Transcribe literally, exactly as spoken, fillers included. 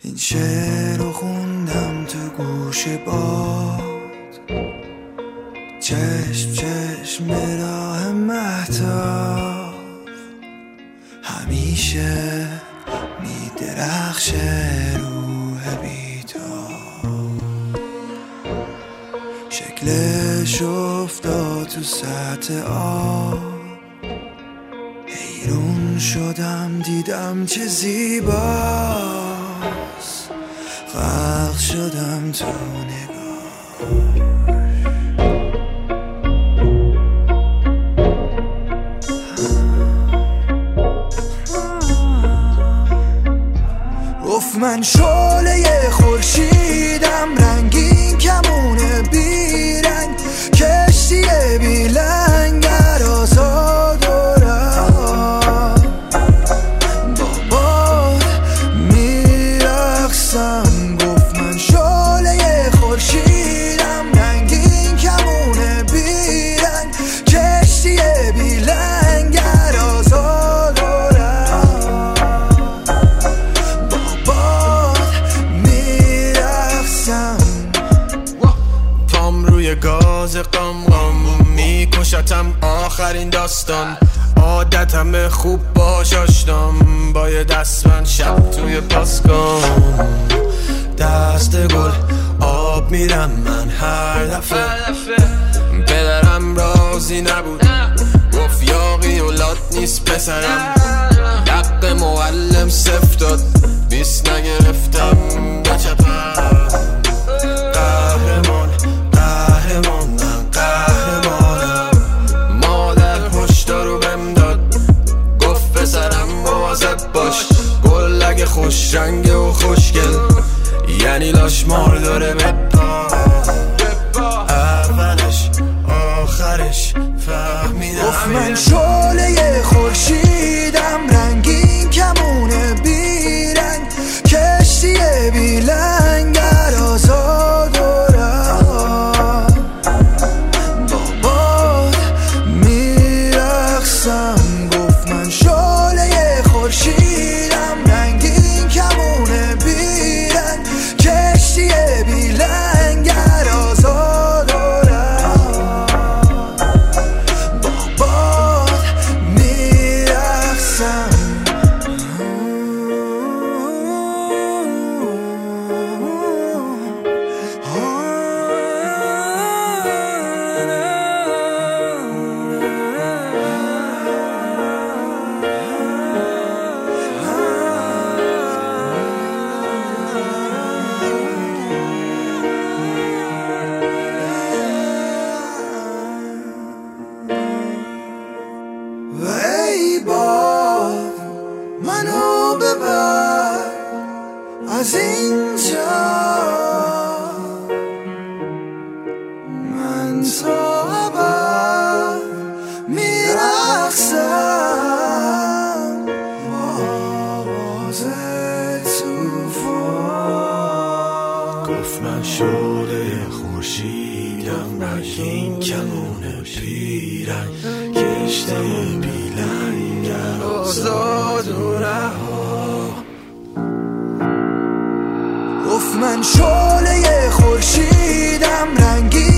این شعر رو خوندم تو گوش باد، چشم چشم راه مهتاب همیشه میدرخشه روح بیتاب، شکلش افتاد تو سطح آب، حیرون شدم دیدم چه زیباست، غرق شدم تو نگاه. گفت من شعله خورشیدم، رنگین کمونه بیرنگ، کشتی بی لنگر آزاد و رها، با باد میرقصم. گفت من شعله خورشیدم، رنگین کمونه بیرنگ، کشتی بی لنگر آزاد و رها، با باد میرقصم. پام روی گاز قم قم میکشتم آخرین داستان، عادتم خوب باش آشنام، با یه دستبند شب توی پاسکام، دست گل آب میرم من هر دفعه. پدرم راضی نبود، گفت یاقی اولاد نیست پسرم، دق معلم صفر داد، بیست نگرفتم بچپم. قهرمان قهرمان من قهرمانم، مادر هشدارو بهم داد، گفت پسرم مواظب باش، گل اگه خوش رنگه و خوشگل یعنی لاشمار داره بپا. اولش آخرش فهمیدم. گفت من شعله خورشیدم، رنگین کمونه بیرنگ، کشتی بی لنگر آزاد و رها، با باد میرقصم. گفت من شعله خورشیدم، رنگین کمونه بیرنگ، کشتی بی لنگر آزاد و رها، با باد میرقصم. و ای باد منو ببر از اینجا، من تا ابد میرقصم با آواز توفان. گفت من شعله خورشیدم، رنگین کمونه پیرنگ، کشتی بی لنگر آزاد و رها. گفت من شعله خورشیدم، رنگین